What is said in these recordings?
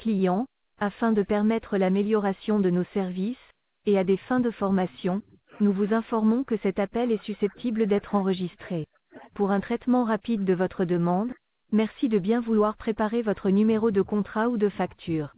client, afin de permettre l'amélioration de nos services, et à des fins de formation, nous vous informons que cet appel est susceptible d'être enregistré. Pour un traitement rapide de votre demande, merci de bien vouloir préparer votre numéro de contrat ou de facture.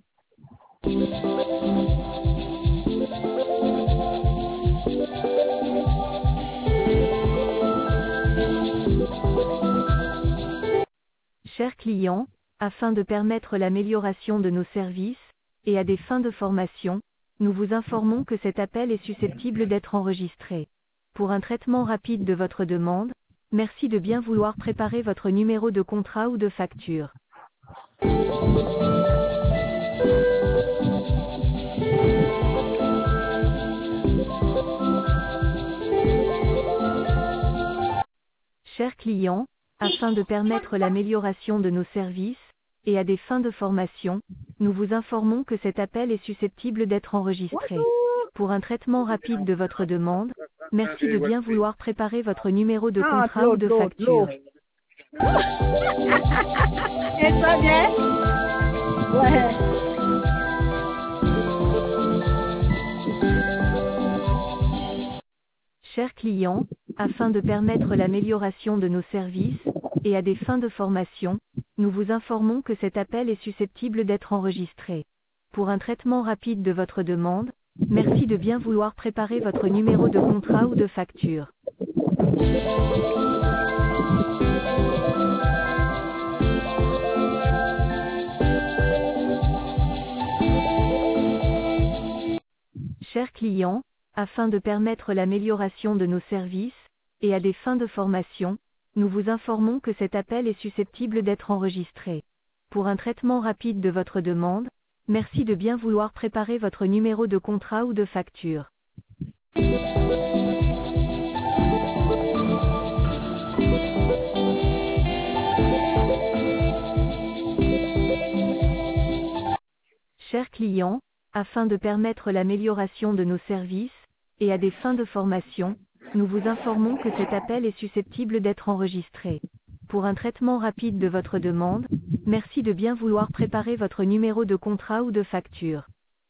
Chers clients, afin de permettre l'amélioration de nos services, et à des fins de formation, nous vous informons que cet appel est susceptible d'être enregistré. Pour un traitement rapide de votre demande, merci de bien vouloir préparer votre numéro de contrat ou de facture. Chers clients, afin de permettre l'amélioration de nos services, et à des fins de formation, nous vous informons que cet appel est susceptible d'être enregistré. Pour un traitement rapide de votre demande, merci de bien vouloir préparer votre numéro de contrat ou de facture. Est-ce pas bien? Ouais. Chers clients, afin de permettre l'amélioration de nos services, et à des fins de formation, nous vous informons que cet appel est susceptible d'être enregistré. Pour un traitement rapide de votre demande, merci de bien vouloir préparer votre numéro de contrat ou de facture. Chers clients, afin de permettre l'amélioration de nos services, et à des fins de formation, nous vous informons que cet appel est susceptible d'être enregistré. Pour un traitement rapide de votre demande, merci de bien vouloir préparer votre numéro de contrat ou de facture. Chers clients, afin de permettre l'amélioration de nos services, et à des fins de formation, nous vous informons que cet appel est susceptible d'être enregistré. Pour un traitement rapide de votre demande, merci de bien vouloir préparer votre numéro de contrat ou de facture.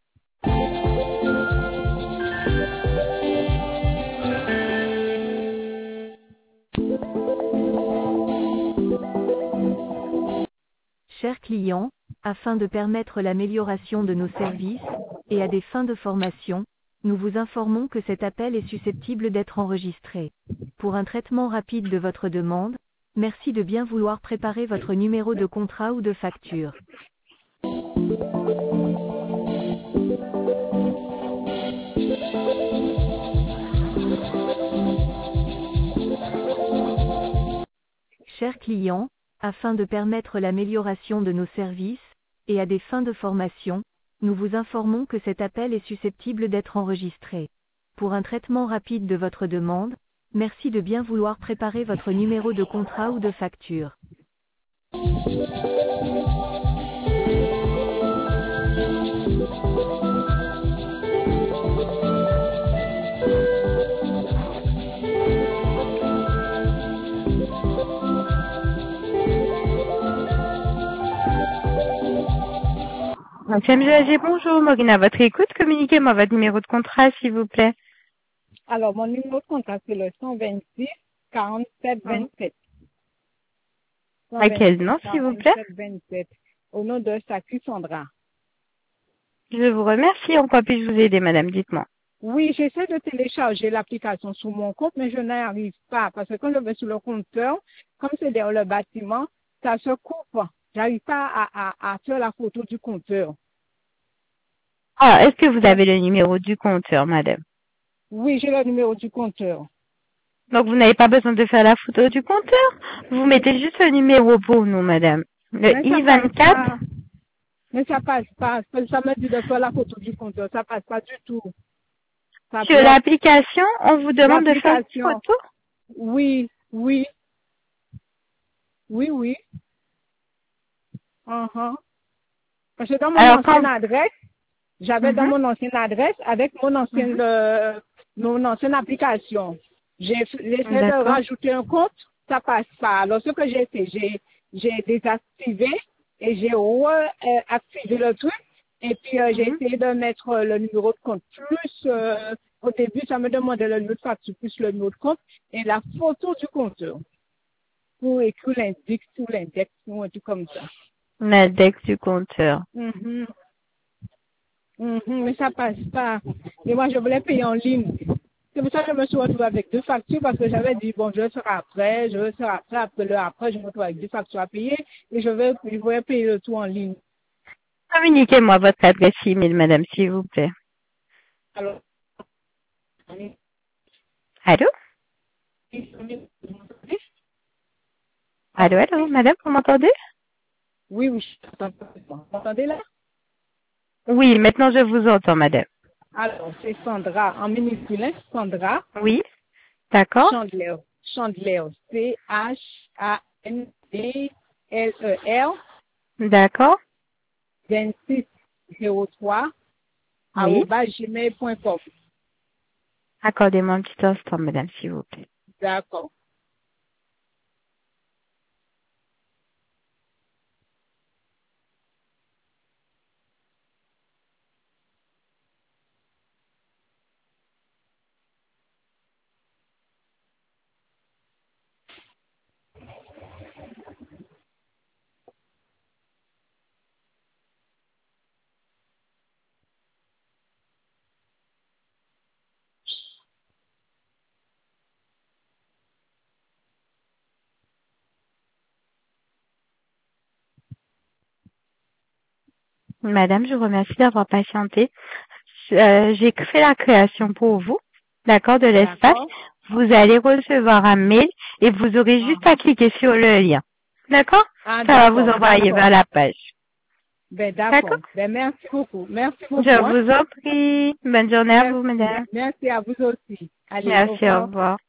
Chers clients, afin de permettre l'amélioration de nos services, et à des fins de formation, nous vous informons que cet appel est susceptible d'être enregistré. Pour un traitement rapide de votre demande, merci de bien vouloir préparer votre numéro de contrat ou de facture. Chers clients, afin de permettre l'amélioration de nos services, et à des fins de formation, nous vous informons que cet appel est susceptible d'être enregistré. Pour un traitement rapide de votre demande, merci de bien vouloir préparer votre numéro de contrat ou de facture. MGAG, bonjour, Morgane, à votre écoute, communiquez-moi votre numéro de contrat, s'il vous plaît. Alors, mon numéro de contrat, c'est le 126 47 27. À quel nom, s'il vous plaît? 47 27. Au nom de Saki Sandra. Je vous remercie. En quoi puis-je vous aider, madame? Dites-moi. Oui, j'essaie de télécharger l'application sur mon compte, mais je n'arrive pas. Parce que quand je vais sur le compteur, comme c'est dans le bâtiment, ça se coupe. J'arrive pas à faire la photo du compteur. Ah, est-ce que vous avez le numéro du compteur, madame? Oui, j'ai le numéro du compteur. Donc, vous n'avez pas besoin de faire la photo du compteur? Vous mettez juste le numéro pour nous, madame. Le I24. Mais ça passe pas. Ça me dit de faire la photo du compteur. Ça passe pas du tout. Ça Sur l'application, on vous demande de faire une photo? Oui, oui. Oui, oui. Parce que dans mon ancienne adresse, j'avais dans mon ancienne adresse avec mon ancienne application. J'essaie de rajouter un compte, ça passe pas. Alors ce que j'ai fait, j'ai désactivé et j'ai activé le truc. Et puis, j'ai essayé de mettre le numéro de compte plus, au début, ça me demandait le numéro de facture plus le numéro de compte et la photo du compteur pour écrire l'index ou l'index ou un truc comme ça. L'index du compteur. Mais ça passe pas. Et moi, je voulais payer en ligne. C'est pour ça que je me suis retrouvée avec 2 factures parce que j'avais dit, bon, je le ferai après, après, je me retrouve avec 2 factures à payer et je voulais payer le tout en ligne. Communiquez-moi votre adresse email, madame, s'il vous plaît. Alors, Allô? Allô, madame, vous m'entendez? oui, je t'entends. Vous m'entendez là? Oui, maintenant je vous entends, madame. Alors, c'est Sandra, en minuscule, Sandra. Oui, d'accord. Chandler, Chandler, D'accord. 2603 Oui. @gmail.com. Accordez-moi un petit instant, madame, s'il vous plaît. D'accord. Madame, je vous remercie d'avoir patienté. J'ai fait la création pour vous, d'accord, de l'espace. D'accord. Vous allez recevoir un mail et vous aurez juste à cliquer sur le lien. D'accord? Ah, Ça va vous d'accord, envoyer vers d'accord. la page. Ben, D'accord? d'accord. Ben, merci beaucoup. Merci beaucoup, Je hein. vous en prie. Bonne journée à vous, madame. Merci à vous aussi. Allez, au Merci, au revoir. revoir.